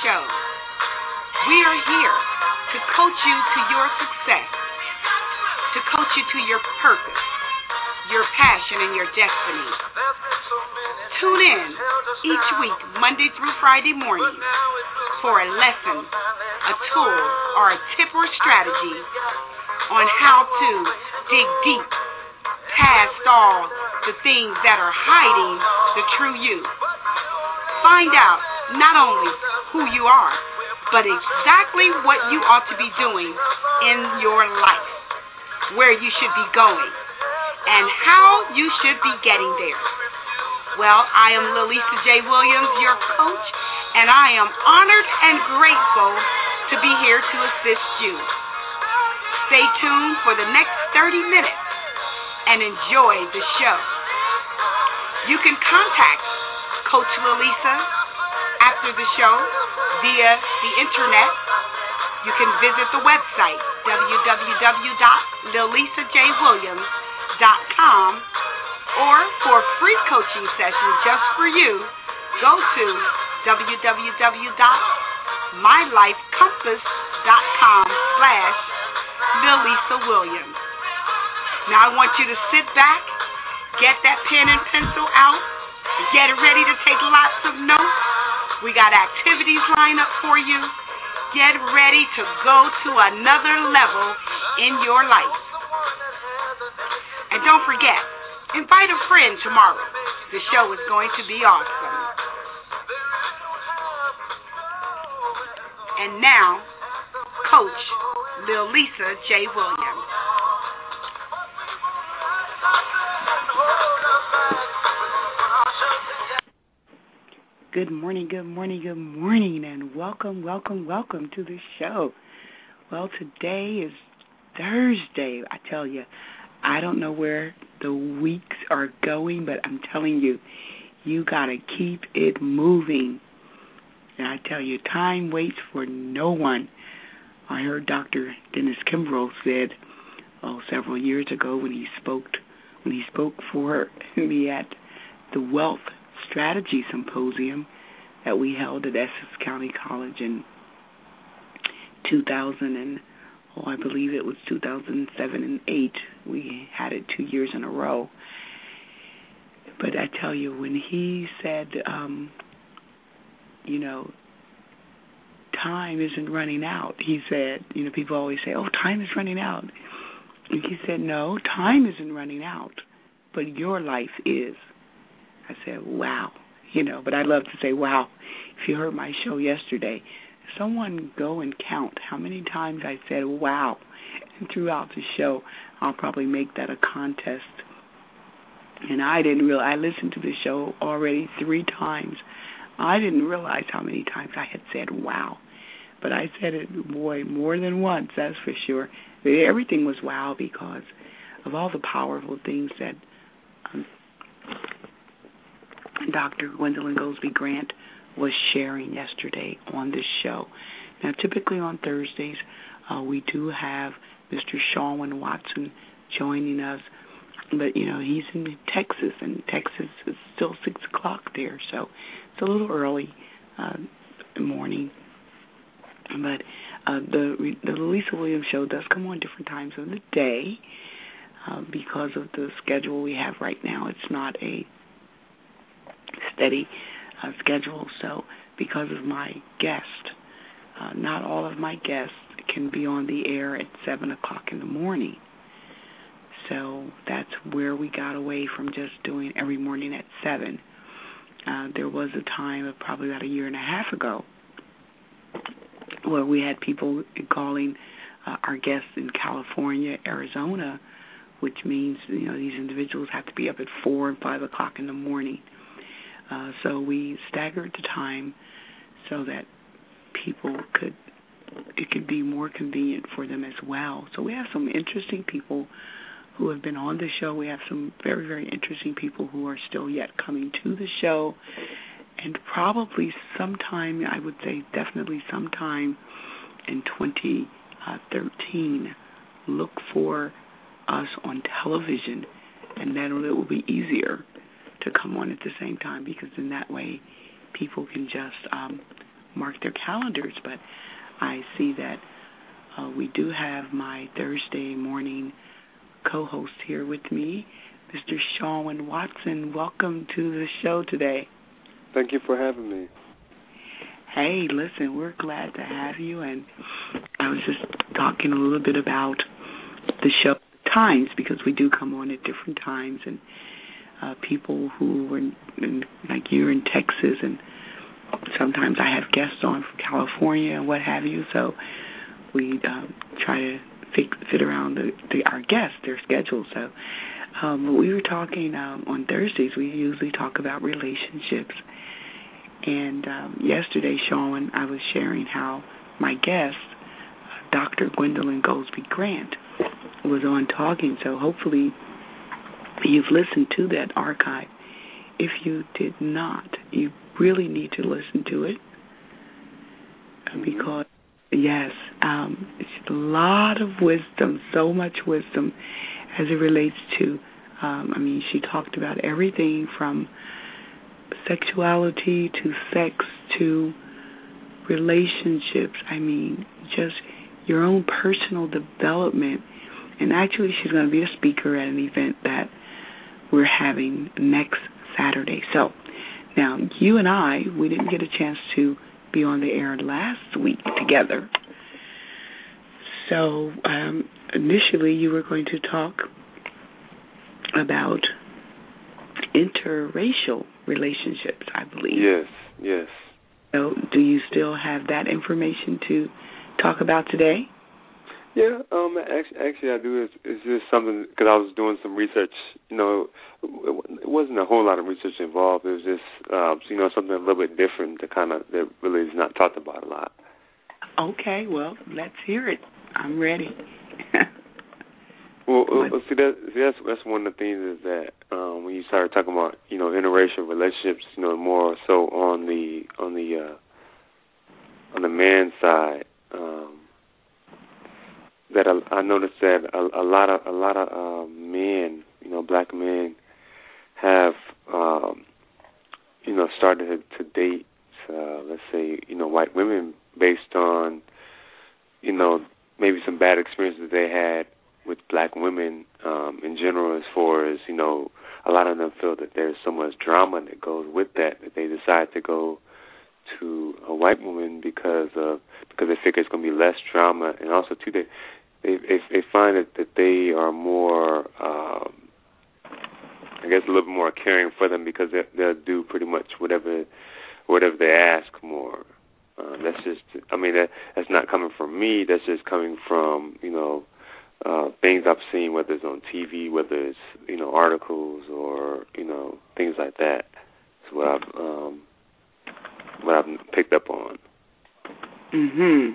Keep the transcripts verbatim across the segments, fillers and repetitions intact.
show. We are here to coach you to your success, to coach you to your purpose, your passion, and your destiny. Tune in each week, Monday through Friday morning, for a lesson, a tool, or a tip or strategy on how to dig deep past all the things that are hiding the true you. Find out not only who you are, but exactly what you ought to be doing in your life, where you should be going, and how you should be getting there. Well, I am Lilisa J. Williams, your coach, and I am honored and grateful to be here to assist you. Stay tuned for the next thirty minutes and enjoy the show. You can contact Coach Lilisa after the show via the internet. You can visit the website, w w w dot lilisa j williams dot com, or for free coaching sessions just for you, go to w w w dot my life compass dot com slash Lilisa Williams. Now I want you to sit back, get that pen and pencil out, get ready to take lots of notes. We got activities lined up for you. Get ready to go to another level in your life. And don't forget, invite a friend tomorrow. The show is going to be awesome. And now, Coach Lilisa J. Williams. Good morning, good morning, good morning, and welcome, welcome, welcome to the show. Well, today is Thursday. I tell you, I don't know where the weeks are going, but I'm telling you, you got to keep it moving. And I tell you, time waits for no one. I heard Doctor Dennis Kimbrough said, oh, several years ago when he spoke, when he spoke for me at the Wealth Strategy Symposium that we held at Essex County College in two thousand and oh, I believe it was two thousand seven and eight. We had it two years in a row. But I tell you, when he said, um, you know, time isn't running out, he said, you know, people always say, oh, time is running out. And he said, no, time isn't running out, but your life is. I said, wow, you know, but I love to say, wow. If you heard my show yesterday, someone go and count how many times I said, wow. And throughout the show, I'll probably make that a contest. And I didn't realize, I listened to the show already three times. I didn't realize how many times I had said, wow. But I said it, boy, more than once, that's for sure. Everything was wow because of all the powerful things that um, Doctor Gwendolyn Goldsby Grant was sharing yesterday on this show. Now, typically on Thursdays, uh, we do have Mister Shalwin Watson joining us, but, you know, he's in Texas, and Texas is still six o'clock there, so it's a little early uh, morning. But uh, the, the Lilisa Williams show does come on different times of the day uh, because of the schedule we have right now. It's not a steady uh, schedule, so because of my guest, uh, not all of my guests can be on the air at seven o'clock in the morning. So that's where we got away from just doing every morning at seven. Uh, there was a time of probably about a year and a half ago where we had people calling uh, our guests in California, Arizona, which means, you know, these individuals have to be up at four and five o'clock in the morning. Uh, so we staggered the time so that people could, it could be more convenient for them as well. So we have some interesting people who have been on the show. We have some very, very interesting people who are still yet coming to the show. And probably sometime, I would say definitely sometime in twenty thirteen, look for us on television, and then it will be easier to come on at the same time, because in that way people can just um, mark their calendars, but I see that uh, we do have my Thursday morning co-host here with me, Mister Sean Watson. Welcome to the show today. Thank you for having me. Hey, listen, we're glad to have you, and I was just talking a little bit about the show times, because we do come on at different times, and uh, people who were in, in, like you're in Texas, and sometimes I have guests on from California and what have you, so we um, try to fit, fit around the, the, our guests, their schedule. So um, we were talking um, on Thursdays, we usually talk about relationships, and um, yesterday, Sean, I was sharing how my guest, Doctor Gwendolyn Goldsby Grant, was on talking, so hopefully you've listened to that archive. If you did not, you really need to listen to it, because, yes, um, it's a lot of wisdom, so much wisdom as it relates to, um, I mean, she talked about everything from sexuality to sex to relationships. I mean, just your own personal development. And actually, she's going to be a speaker at an event that we're having next Saturday. So, now, you and I, we didn't get a chance to be on the air last week together. So, um, initially, you were going to talk about interracial relationships, I believe. Yes, yes. So, do you still have that information to talk about today? Yeah, um, actually, actually I do. It's, it's just something, because I was doing some research. You know, it wasn't a whole lot of research involved. It was just, uh, you know, something a little bit different that kind of, that really is not talked about a lot. Okay, well, let's hear it. I'm ready. well, well, see, that, see, that's that's one of the things is that um, when you start talking about, you know, interracial relationships, you know, more so on the on the uh, on the man's side. Um, That I, I noticed that a, a lot of a lot of uh, men, you know, black men, have um, you know started to, to date, uh, let's say, you know, white women based on, you know, maybe some bad experiences they had with black women um, in general. As far as, you know, a lot of them feel that there's so much drama that goes with that that they decide to go to a white woman because of because they figure it's going to be less drama, and also too they. They, they they find that, that they are more, um, I guess, a little bit more caring for them, because they, they'll do pretty much whatever whatever they ask more. Uh, that's just, I mean, that, that's not coming from me. That's just coming from, you know, uh, things I've seen, whether it's on T V, whether it's, you know, articles or, you know, things like that. That's what I've um, what I've picked up on. Mhm.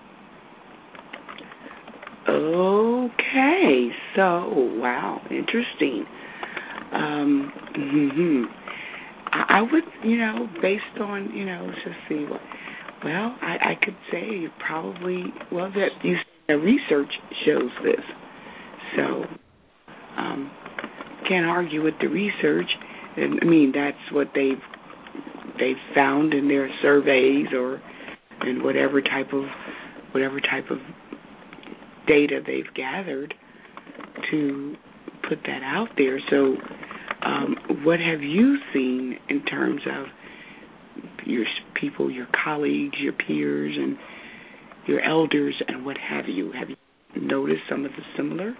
Okay, so, wow, interesting. Um, mm-hmm. I, I would, you know, based on, you know, let's just see what, well, I, I could say probably, well, that you, the research shows this. So, um, can't argue with the research. And, I mean, that's what they've, they've found in their surveys or in whatever type of, whatever type of data they've gathered to put that out there. So um, what have you seen in terms of your people, your colleagues, your peers, and your elders, and what have you? Have you noticed some of the similar?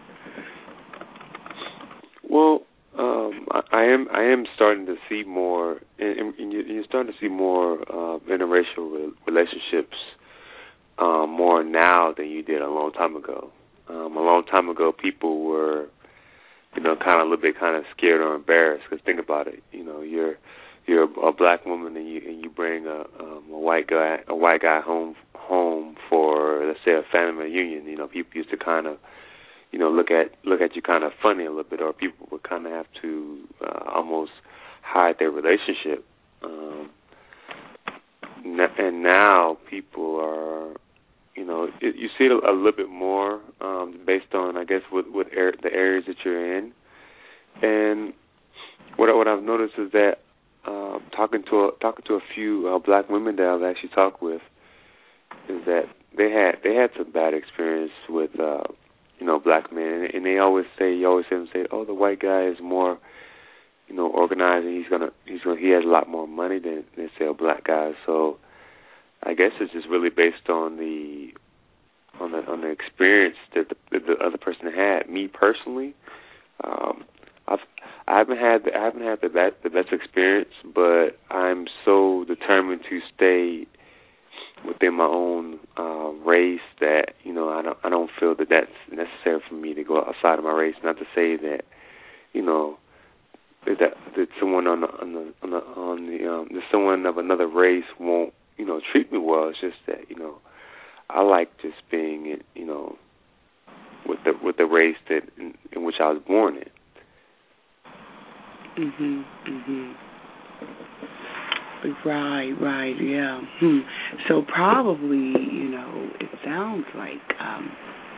Well, um, I, I am I am starting to see more, and, and you, you're starting to see more uh, interracial re- relationships Um, more now than you did a long time ago. Um, a long time ago, people were, you know, kind of a little bit kind of scared or embarrassed. Because think about it, you know, you're you're a black woman and you and you bring a um, a white guy a white guy home home for, let's say, a family reunion. You know, people used to kind of, you know, look at look at you kind of funny a little bit, or people would kind of have to uh, almost hide their relationship. Um, and now people are, you know, it, you see it a, a little bit more um, based on, I guess, what, what er, the areas that you're in. And what what I've noticed is that uh, talking to a, talking to a few uh, black women that I've actually talked with, is that they had they had some bad experience with uh, you know black men, and they always say you always hear them say, oh, the white guy is more you know organized, and he's gonna he's gonna he has a lot more money than than say a black guy. So I guess it's just really based on the on the on the experience that the, that the other person had. Me personally, um, I've I haven't had the, I haven't had the best the best experience, but I'm so determined to stay within my own uh, race that you know I don't I don't feel that that's necessary for me to go outside of my race. Not to say that you know that that someone on the on the on the, on the um, that someone of another race won't you know treat me well. It's just that you know I like just being you know with the with the race that in, in which I was born in. Mhm. Mhm. Right, right, yeah. Hmm. So probably, you know, it sounds like um,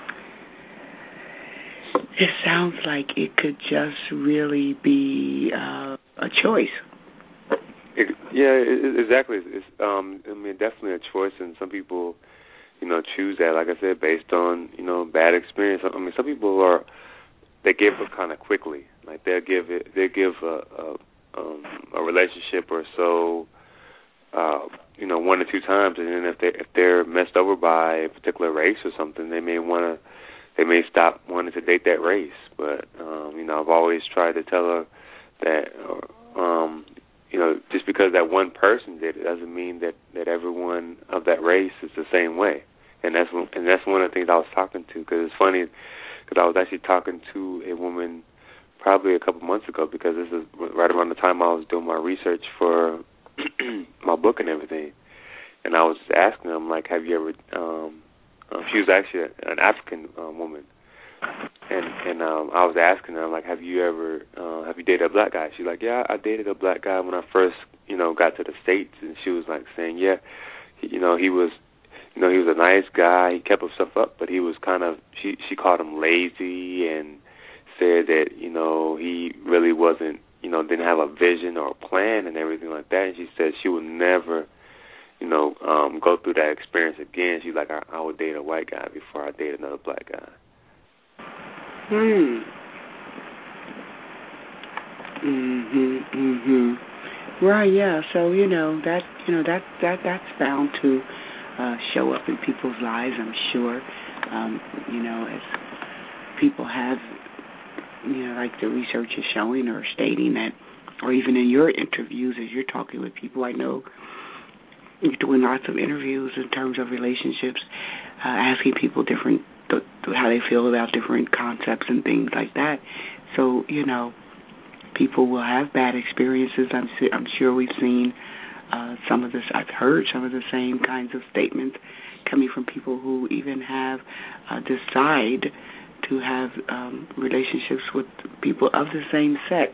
it sounds like it could just really be uh, a choice. It, yeah, it, exactly. It's um, I mean, definitely a choice, and some people, you know, choose that. Like I said, based on you know bad experience. I mean, some people are they give up kind of quickly. Like they'll give it, they give a a, um, a relationship or so. Uh, you know, one or two times, and then if they if they're messed over by a particular race or something, they may want to, they may stop wanting to date that race. But um, you know, I've always tried to tell her that, um, you know, just because that one person did it doesn't mean that, that everyone of that race is the same way. And that's one, and that's one of the things I was talking to. Because it's funny, because I was actually talking to a woman probably a couple months ago, because this is right around the time I was doing my research for my book and everything, and I was asking them like, have you ever? Um, uh, she was actually an African uh, woman, and and um, I was asking her like, have you ever? Uh, have you dated a black guy? She's like, yeah, I dated a black guy when I first, you know, got to the States, and she was like saying, yeah, he, you know, he was, you know, he was a nice guy. He kept himself up, but he was kind of. She she called him lazy and said that you know he really wasn't. You know, didn't have a vision or a plan and everything like that. And she said she would never, you know, um, go through that experience again. She's like, I, I would date a white guy before I date another black guy. Hmm. Mhm. Mhm. Right. Yeah. So you know that you know that that that's bound to uh, show up in people's lives. I'm sure. Um, you know, as people have. You know, like the research is showing or stating that, or even in your interviews as you're talking with people, I know you're doing lots of interviews in terms of relationships, uh, asking people different, th- how they feel about different concepts and things like that. So, you know, people will have bad experiences. I'm, I'm sure we've seen uh, some of this, I've heard some of the same kinds of statements coming from people who even have uh, decide to have um, relationships with people of the same sex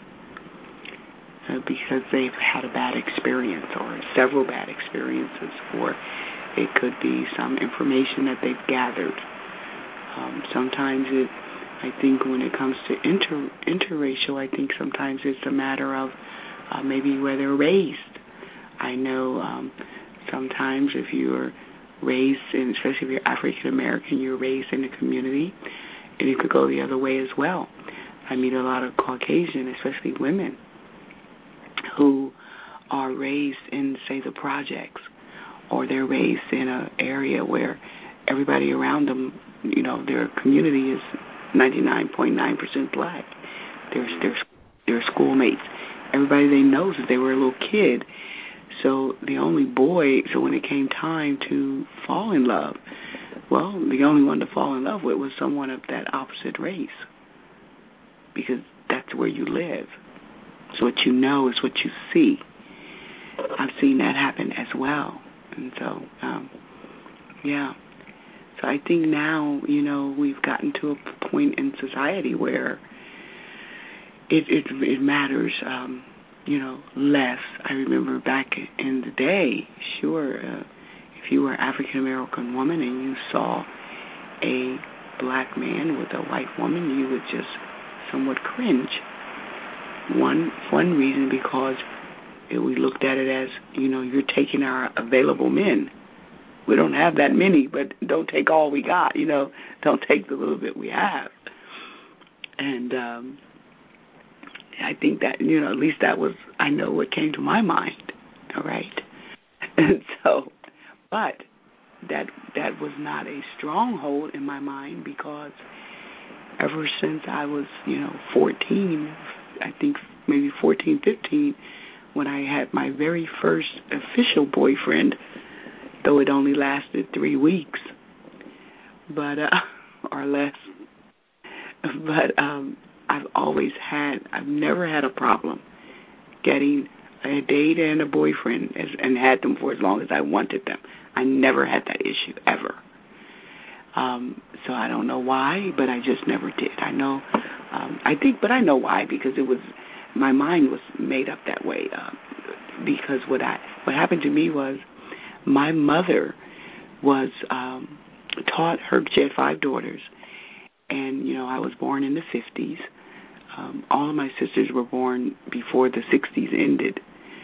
uh, because they've had a bad experience or several bad experiences, or it could be some information that they've gathered. Um, sometimes it, I think when it comes to inter interracial, I think sometimes it's a matter of uh, maybe where they're raised. I know um, sometimes if you're raised in, especially if you're African American, you're raised in a community, and it could go the other way as well. I meet a lot of Caucasian, especially women, who are raised in, say, the projects, or they're raised in an area where everybody around them, you know, their community is ninety-nine point nine percent black. Their their their schoolmates, everybody they know since they were a little kid. So the only boy, so when it came time to fall in love, well, the only one to fall in love with was someone of that opposite race, because that's where you live. So what you know is what you see. I've seen that happen as well. And so, um, yeah. So I think now, you know, we've gotten to a point in society where it it, it matters, um, you know, less. I remember back in the day, sure, uh, if you were an African American woman and you saw a black man with a white woman, you would just somewhat cringe. One one reason because it, we looked at it as, you know, you're taking our available men. We don't have that many, but don't take all we got, you know. Don't take the little bit we have. And um, I think that, you know, at least that was, I know what came to my mind, all right? And so, but that that was not a stronghold in my mind, because ever since I was, you know, fourteen, I think maybe fourteen, fifteen, when I had my very first official boyfriend, though it only lasted three weeks, but uh, or less. But um, I've always had, I've never had a problem getting a date and a boyfriend, as, and had them for as long as I wanted them. I never had that issue, ever. Um, so I don't know why, but I just never did. I know, um, I think, but I know why, because it was, my mind was made up that way. Uh, because what I, what happened to me was, my mother was um, taught her, she had five daughters, and, you know, I was born in the fifties. Um, all of my sisters were born before the sixties ended.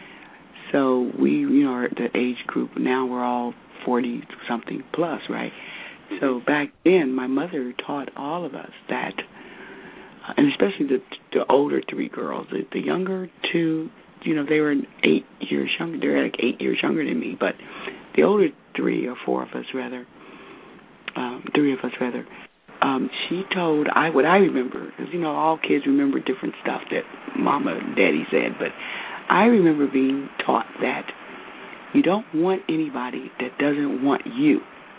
So we, you know, are the age group, now we're all forty-something plus, right? So back then, my mother taught all of us that, uh, and especially the the older three girls. The, the younger two, you know, they were eight years younger. They're like eight years younger than me. But the older three, or four of us rather, um, three of us rather, um, she told, I what I remember, because, you know, all kids remember different stuff that Mama and Daddy said, but I remember being taught that you don't want anybody that doesn't want you.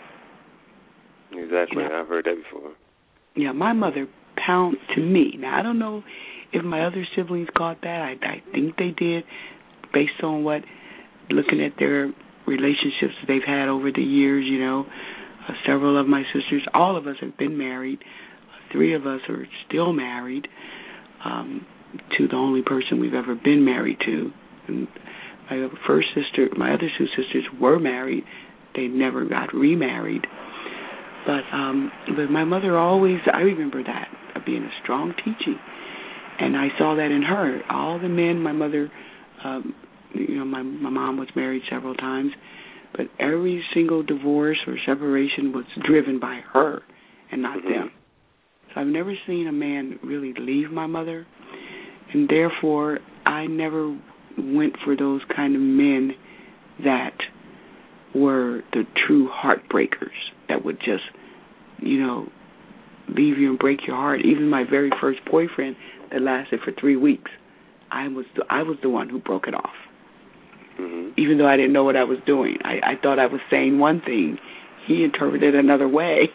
Exactly. You know? I've heard that before. Yeah, my mother pounded to me. Now, I don't know if my other siblings caught that. I, I think they did, based on what, looking at their relationships they've had over the years, you know. Uh, several of my sisters, all of us have been married. Uh, three of us are still married um, to the only person we've ever been married to. And my first sister, my other two sisters were married. They never got remarried. But um, but my mother always, I remember that, uh, being a strong teaching. And I saw that in her. All the men, my mother, um, you know, my, my mom was married several times, but every single divorce or separation was driven by her and not mm-hmm. them. So I've never seen a man really leave my mother, and therefore I never went for those kind of men that were the true heartbreakers, that would just, you know, leave you and break your heart. Even my very first boyfriend that lasted for three weeks, I was the, I was the one who broke it off. Mm-hmm. Even though I didn't know what I was doing. I, I thought I was saying one thing. He interpreted it another way.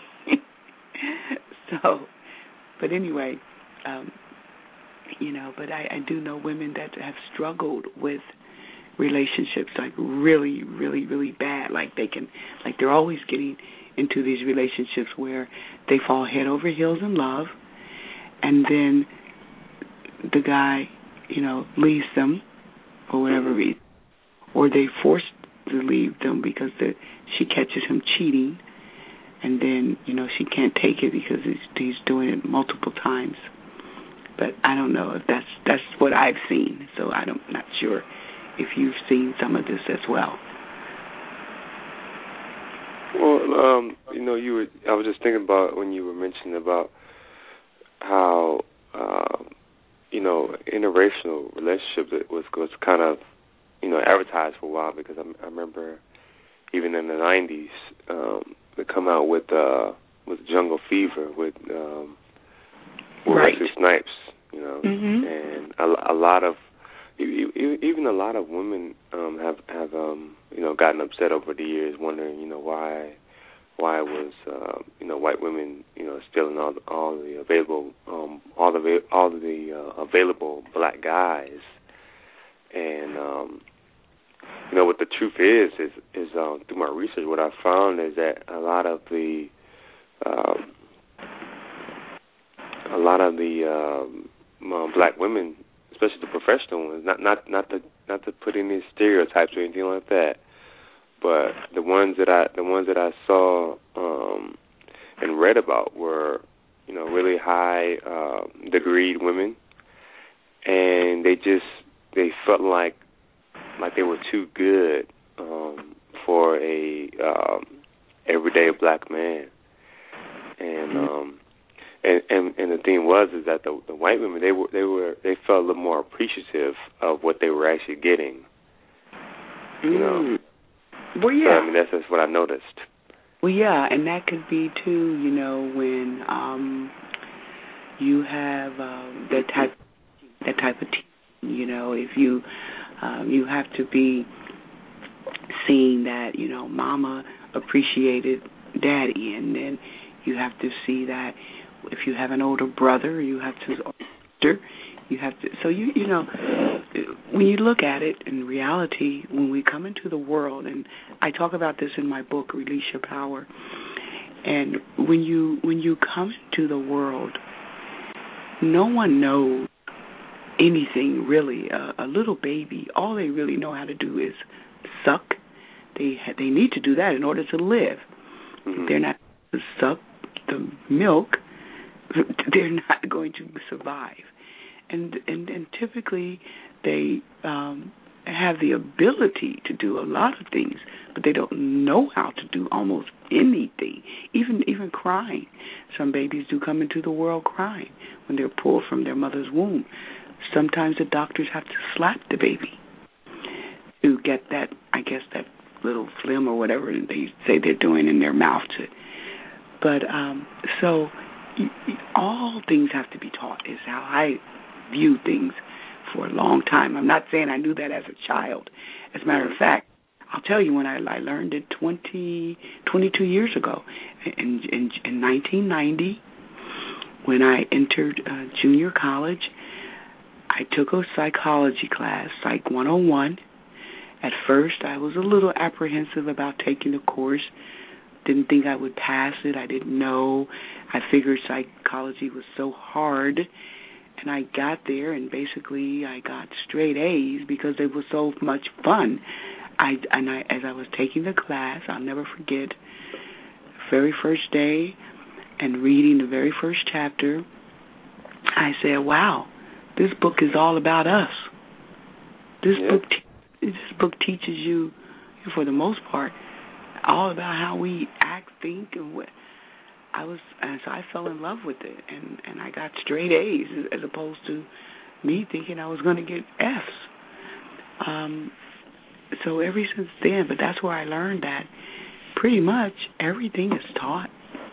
So, but anyway, um, you know, but I, I do know women that have struggled with relationships, like really, really, really bad. Like they can, like they're always getting into these relationships where they fall head over heels in love, and then the guy, you know, leaves them for whatever mm-hmm. reason, or they forced to leave them because the, she catches him cheating, and then, you know, she can't take it because he's, he's doing it multiple times. But I don't know if that's that's what I've seen, so I don't, I'm not sure if you've seen some of this as well. Well, um, you know, you were, I was just thinking about when you were mentioning about how, uh, you know, interracial relationships was, was kind of, you know, advertised for a while, because I, I remember even in the nineties, um, they come out with uh, with Jungle Fever with um, right. Wesley Snipes, you know, mm-hmm. and a, a lot of even a lot of women um, have have um, you know, gotten upset over the years, wondering, you know, why why was uh, you know, white women, you know, stealing all the, all the available um, all the all of the uh, available black guys. And um, you know, what the truth is is is um, through my research, what I found is that a lot of the um, a lot of the um, um, black women, especially the professional ones, not not not to not to put any stereotypes or anything like that, but the ones that I the ones that I saw um, and read about were, you know, really high uh, degreed women, and they just they felt like like they were too good um, for a um, everyday black man, and um, and, and and the thing was is that the, the white women they were they were they felt a little more appreciative of what they were actually getting. You know. Mm. Well, yeah. So, I mean, that's just what I noticed. Well, yeah, and that could be too. You know, when um, you have um, that type that type of team. You know, if you um, you have to be seeing that, you know, Mama appreciated Daddy, and then you have to see that if you have an older brother, you have to older, you have to. So you you know, when you look at it in reality, when we come into the world, and I talk about this in my book, Release Your Power, and when you when you come into the world, no one knows anything really. Uh, a little baby, all they really know how to do is suck. They they need to do that in order to live. Mm-hmm. If they're not to suck the milk, they're not going to survive. And and, and typically they um, have the ability to do a lot of things, but they don't know how to do almost anything. Even even crying. Some babies do come into the world crying when they're pulled from their mother's womb. Sometimes the doctors have to slap the baby to get that, I guess, that little phlegm or whatever they say they're doing in their mouth. To, but um, so y- y- all things have to be taught is how I view things for a long time. I'm not saying I knew that as a child. As a matter of fact, I'll tell you when I, I learned it twenty, twenty-two years ago in, in, in nineteen ninety when I entered uh, junior college. I took a psychology class, Psych one oh one. At first, I was a little apprehensive about taking the course. Didn't think I would pass it. I didn't know. I figured psychology was so hard. And I got there, and basically I got straight A's because it was so much fun. I, and I, as I was taking the class, I'll never forget, the very first day and reading the very first chapter, I said, wow, this book is all about us. This yeah. book te- this book teaches you, for the most part, all about how we act, think, and what. I was, and so I fell in love with it, and, and I got straight A's as opposed to me thinking I was going to get F's. Um, so ever since then, but that's where I learned that pretty much everything is taught.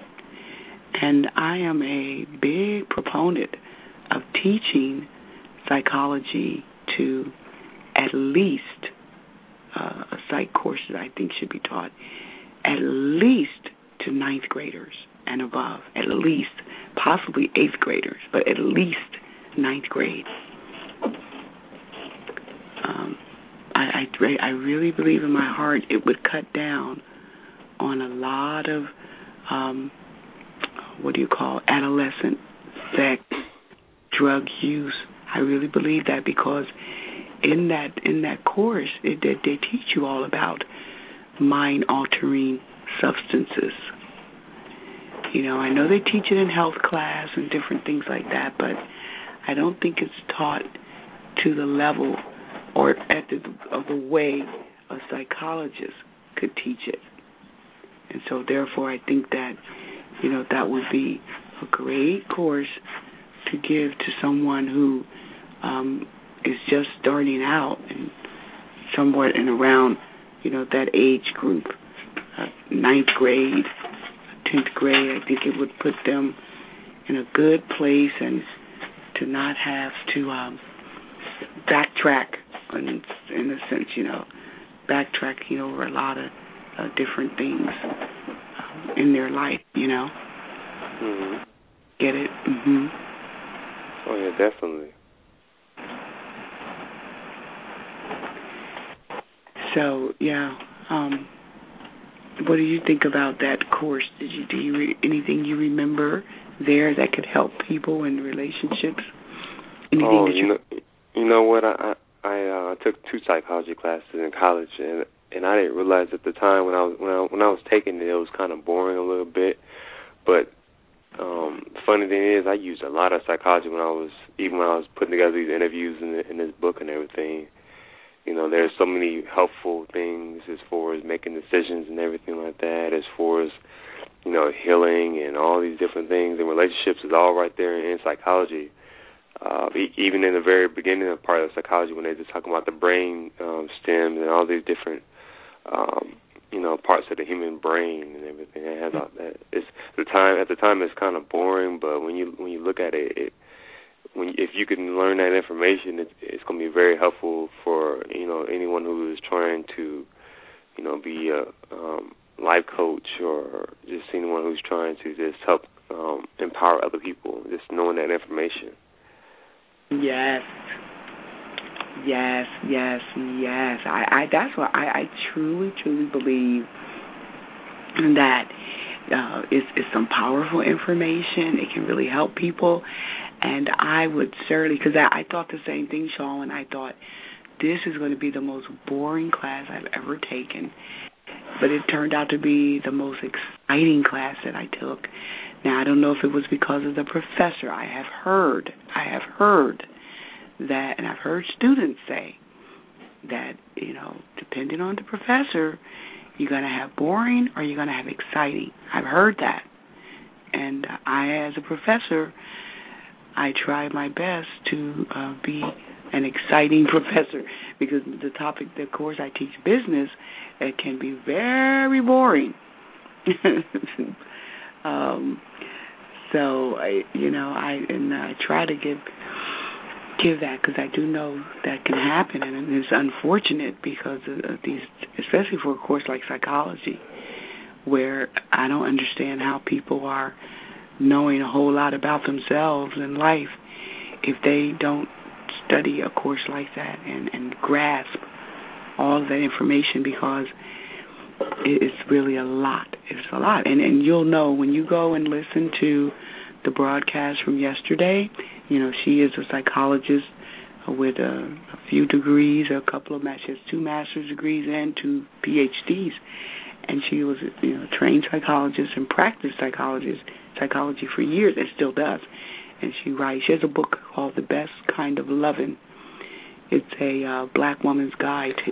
And I am a big proponent of teaching psychology to at least uh, a psych course that I think should be taught at least to ninth graders and above, at least, possibly eighth graders, but at least ninth grade. Um, I, I, I really believe in my heart it would cut down on a lot of, um, what do you call, adolescent sex, drug use. I really believe that because in that in that course, it, they, they teach you all about mind-altering substances. You know, I know they teach it in health class and different things like that, but I don't think it's taught to the level or at the of the way a psychologist could teach it. And so, therefore, I think that, you know, that would be a great course to give to someone who um, is just starting out and somewhat in around, you know, that age group, uh, ninth grade, tenth grade. I think it would put them in a good place and to not have to um, backtrack in, in a sense, you know, backtracking over a lot of uh, different things um, in their life, you know. Mm-hmm. Get it? Mm-hmm. Oh, yeah, definitely. So, yeah, um, what do you think about that course? Did you do you re- anything you remember there that could help people in relationships? Anything oh, that you, you know, you know what? I I uh, took two psychology classes in college, and and I didn't realize at the time when I was when I when I was taking it, it was kind of boring a little bit. But um, the funny thing is, I used a lot of psychology when I was even when I was putting together these interviews in, the, in this book and everything. You know, there's so many helpful things as far as making decisions and everything like that, as far as, you know, healing and all these different things. And relationships is all right there in psychology. Uh, even in the very beginning of part of psychology, when they're just talking about the brain um, stems and all these different, um, you know, parts of the human brain and everything. It has all that. It's the time at the time it's kind of boring, but when you when you look at it, it when if you can learn that information, it, it's going to be very helpful for, you know, anyone who is trying to, you know, be a um, life coach or just anyone who's trying to just help um, empower other people. Just knowing that information. Yes, yes, yes, yes. I, I that's what I, I truly, truly believe that uh, it's, it's some powerful information. It can really help people, and I would certainly, because I, I thought the same thing, Sean, and I thought this is going to be the most boring class I've ever taken, but it turned out to be the most exciting class that I took. Now, I don't know if it was because of the professor. I have heard, I have heard that, and I've heard students say that, you know, depending on the professor, you're going to have boring or you're going to have exciting. I've heard that. And I, as a professor, I try my best to uh, be an exciting professor, because the topic, the course I teach, business, it can be very boring. um, so I, you know, I and I try to give give that, because I do know that can happen, and it's unfortunate because of these, especially for a course like psychology, where I don't understand how people are knowing a whole lot about themselves and life if they don't study a course like that and, and grasp all of that information, because it's really a lot. It's a lot. And, and you'll know when you go and listen to the broadcast from yesterday. You know, she is a psychologist with a, a few degrees, a couple of, she has two master's degrees and two P H Ds. And she was, you know, a trained psychologist and practiced psychologist, psychology for years, and still does. And she writes, she has a book called The Best Kind of Lovin'. It's a uh, black woman's guide to,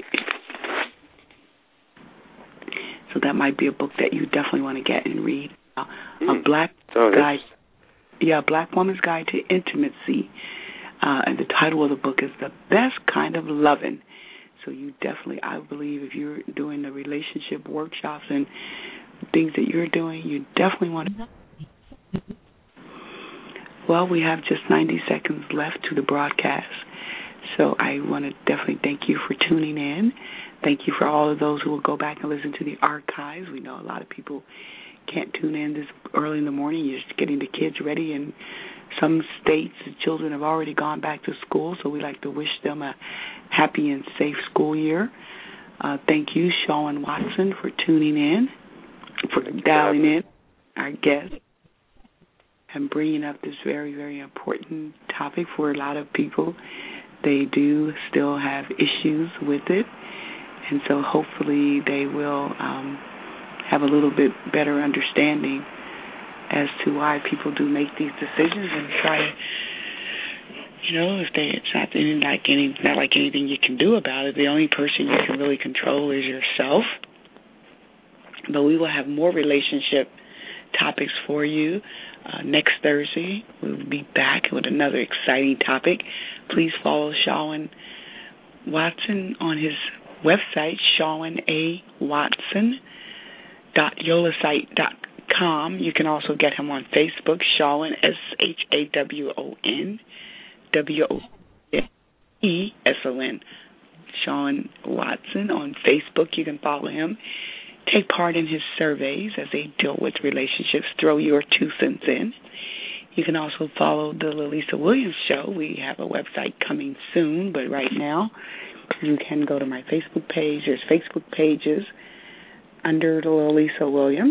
so that might be a book that you definitely want to get and read. Uh, mm. A black so guide, yeah, Black Woman's Guide to Intimacy. Uh, and the title of the book is The Best Kind of Lovin'. So you definitely, I believe, if you're doing the relationship workshops and things that you're doing, you definitely want to. Well, we have just ninety seconds left to the broadcast. So I want to definitely thank you for tuning in. Thank you for all of those who will go back and listen to the archives. We know a lot of people can't tune in this early in the morning. You're just getting the kids ready. In some states, the children have already gone back to school, so we like to wish them a happy and safe school year. Uh, thank you, Sean Watson, for tuning in, for dialing in, our guest, and bringing up this very, very important topic for a lot of people. They do still have issues with it, and so hopefully they will um, have a little bit better understanding as to why people do make these decisions, and try to, you know, if they, it's not any, like any, not like anything you can do about it. The only person you can really control is yourself. But we will have more relationship topics for you. Uh, next Thursday, we'll be back with another exciting topic. Please follow Sean Watson on his website, Sean A. Watson dot yolasite dot com. You can also get him on Facebook, Sean, S H A W O N, W O E S O N, Sean Watson on Facebook. You can follow him. Take part in his surveys as they deal with relationships. Throw your two cents in. You can also follow the Lalisa Williams Show. We have a website coming soon, but right now you can go to my Facebook page. There's Facebook pages under the Lalisa Williams.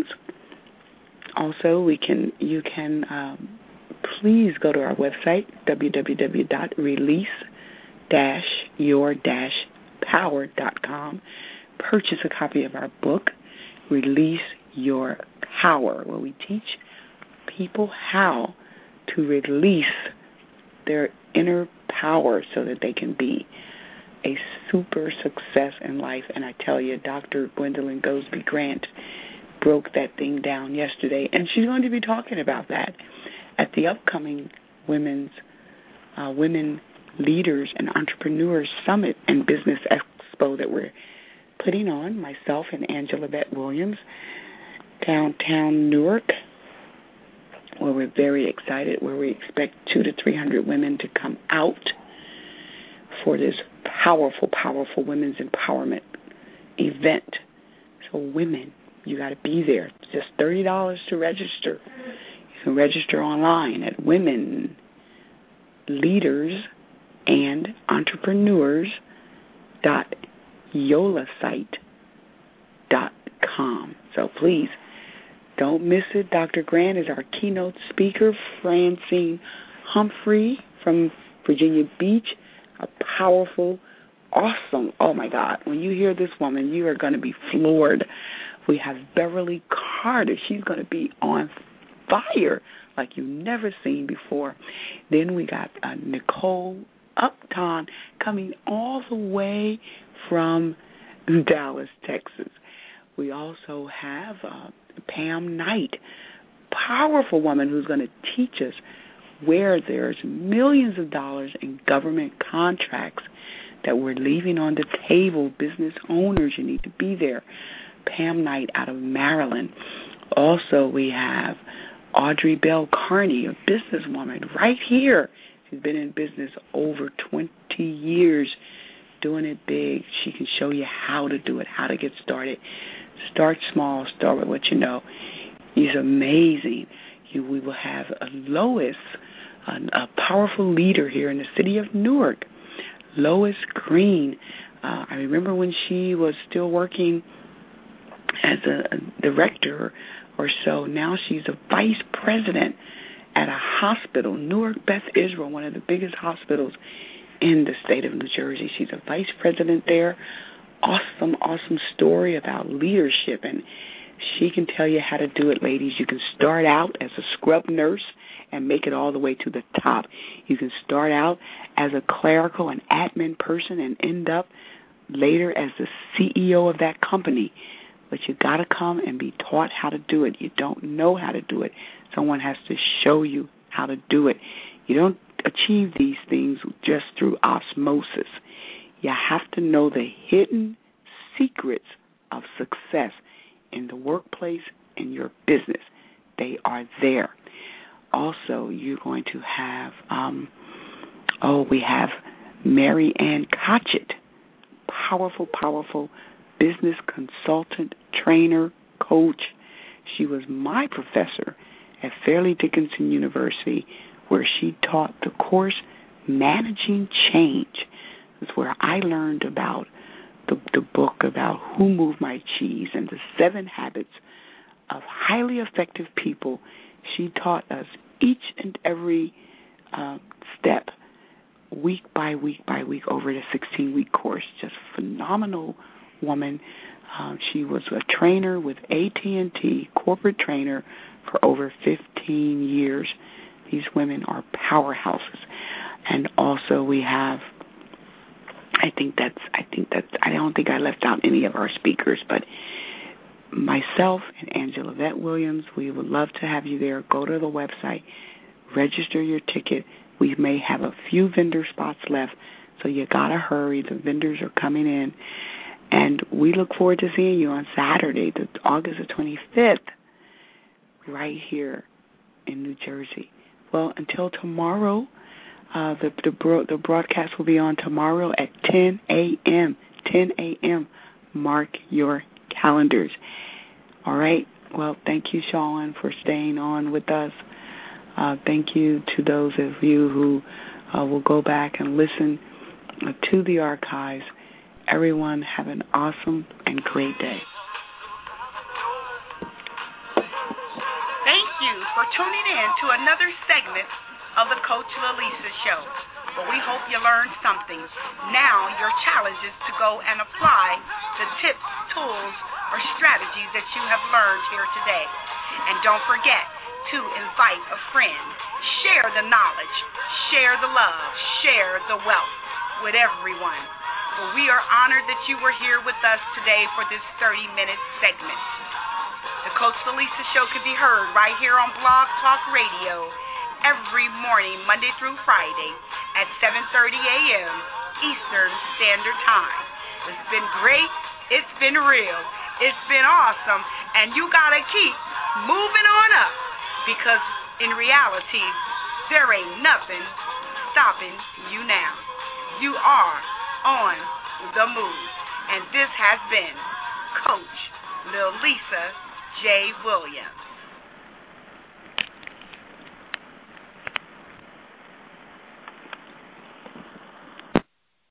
Also, we can you can um, please go to our website, w w w dot release dash your dash power dot com. Purchase a copy of our book, Release Your Power, where we teach people how to release their inner power so that they can be a super success in life. And I tell you, Doctor Gwendolyn Gosby Grant broke that thing down yesterday, and she's going to be talking about that at the upcoming Women's uh, Women Leaders and Entrepreneurs Summit and Business Expo that we're putting on, myself and Angela Bette Williams, downtown Newark, where we're very excited, where we expect two to three hundred women to come out for this powerful, powerful women's empowerment event. So women, you got to be there. It's just thirty dollars to register. You can register online at Women Leaders and Entrepreneurs dot yola site dot com. So please don't miss it. Doctor Grant is our keynote speaker. Francine Humphrey from Virginia Beach, a powerful, awesome, oh my God, when you hear this woman, you are going to be floored. We have Beverly Carter. She's going to be on fire like you've never seen before. Then we got uh, Nicole Upton coming all the way from Dallas, Texas. We also have uh, Pam Knight, powerful woman who's going to teach us where there's millions of dollars in government contracts that we're leaving on the table. Business owners, you need to be there. Pam Knight out of Maryland. Also, we have Audrey Bell Carney, a businesswoman right here. She's been in business over twenty years, doing it big. She can show you how to do it, how to get started. Start small, start with what you know. He's amazing. You, we will have a Lois, a, a powerful leader here in the city of Newark. Lois Green. Uh, I remember when she was still working as a, a director or so. Now she's a vice president at a hospital, Newark Beth Israel, one of the biggest hospitals in the state of New Jersey. She's a vice president there. Awesome, awesome story about leadership, and she can tell you how to do it, ladies. You can start out as a scrub nurse and make it all the way to the top. You can start out as a clerical and admin person and end up later as the C E O of that company. But you got to come and be taught how to do it. You don't know how to do it. Someone has to show you how to do it. You don't achieve these things just through osmosis. You have to know the hidden secrets of success in the workplace, in your business. They are there. Also, you're going to have, um, oh, we have Mary Ann Cotchett, powerful, powerful business consultant, trainer, coach. She was my professor at Fairleigh Dickinson University, where she taught the course Managing Change. That's where I learned about the, the book about Who Moved My Cheese and the seven habits of highly effective people. She taught us each and every uh, step, week by week by week, over the sixteen-week course. Just phenomenal woman. Uh, she was a trainer with A T and T, corporate trainer for over fifteen years. These women are powerhouses. And also we have, I think that's, I think that's, I don't think I left out any of our speakers, but myself and Angela Bette Williams, we would love to have you there. Go to the website, register your ticket. We may have a few vendor spots left, so you got to hurry. The vendors are coming in. And we look forward to seeing you on Saturday, the August the twenty-fifth, right here in New Jersey. Well, until tomorrow, uh, the the, bro- the broadcast will be on tomorrow at ten a.m. ten a.m. Mark your calendars. All right. Well, thank you, Sean, for staying on with us. Uh, thank you to those of you who uh, will go back and listen uh, to the archives. Everyone have an awesome and great day. Thank you for tuning in to another segment of the Coach Lalisa Show. Well, we hope you learned something. Now your challenge is to go and apply the tips, tools, or strategies that you have learned here today. And don't forget to invite a friend. Share the knowledge, share the love, share the wealth with everyone. Well, we are honored that you were here with us today for this thirty-minute segment. The Coach Lisa Show can be heard right here on Blog Talk Radio every morning, Monday through Friday at seven thirty a.m. Eastern Standard Time. It's been great. It's been real. It's been awesome. And you got to keep moving on up because in reality, there ain't nothing stopping you now. You are on the move. And this has been Coach Lil Lisa J. Williams.